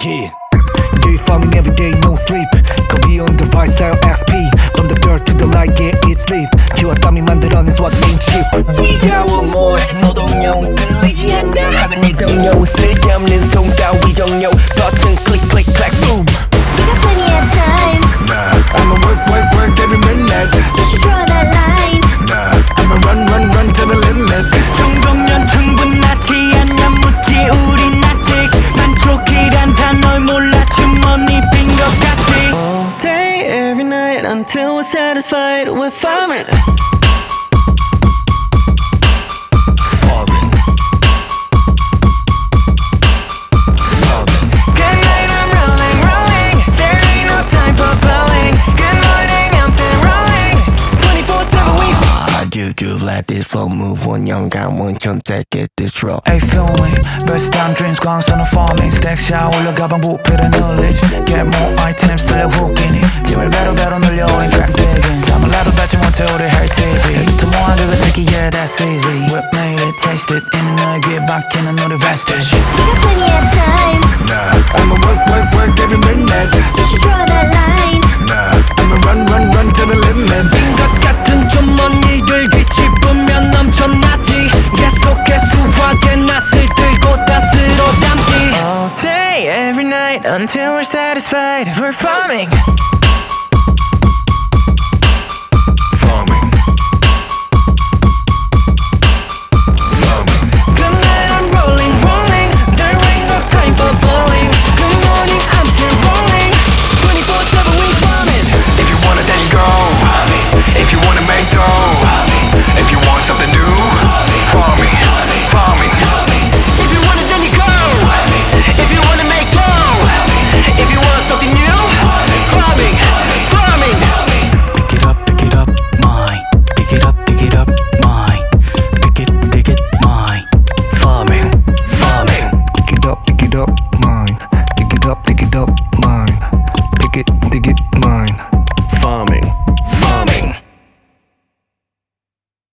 Yeah. Day farming every day, no sleep. Coffee on the right side, XP. From the dirt to the light, yeah, it's lit. 피와 땀이 만들어낸 SWAT leadership. We got more. 노동요 끌리지 않아. 하던 일 동료. 쓸데없는 손가위 종료. 버튼 click click click boom. We got plenty of time. Nah, I'ma work every minute. You should draw that line. Nah, I'ma run to the limit. 정도면 충분하지 않냐 묻지 우린 아직 만족이란 단어를 몰라 주머니 빈 것 같지. All day every night until we're satisfied with farming. You let this flow move 원영감 원천 take it this road. Hey feel me, best time dreams 광선은 farming Stack 샤 올라가방 부피를 knowledge Get more items 쓸려 웃기니 짐을 배로 늘려 우린 track digging 잠을 나도 뱉지 못해 우리 heritage 더 모아 그거 새끼 yeah that's easy Whip made it, taste it 있는 너의 귀에 박히는 우리 vestige We got plenty of time. Nah, I'ma work every minute. You should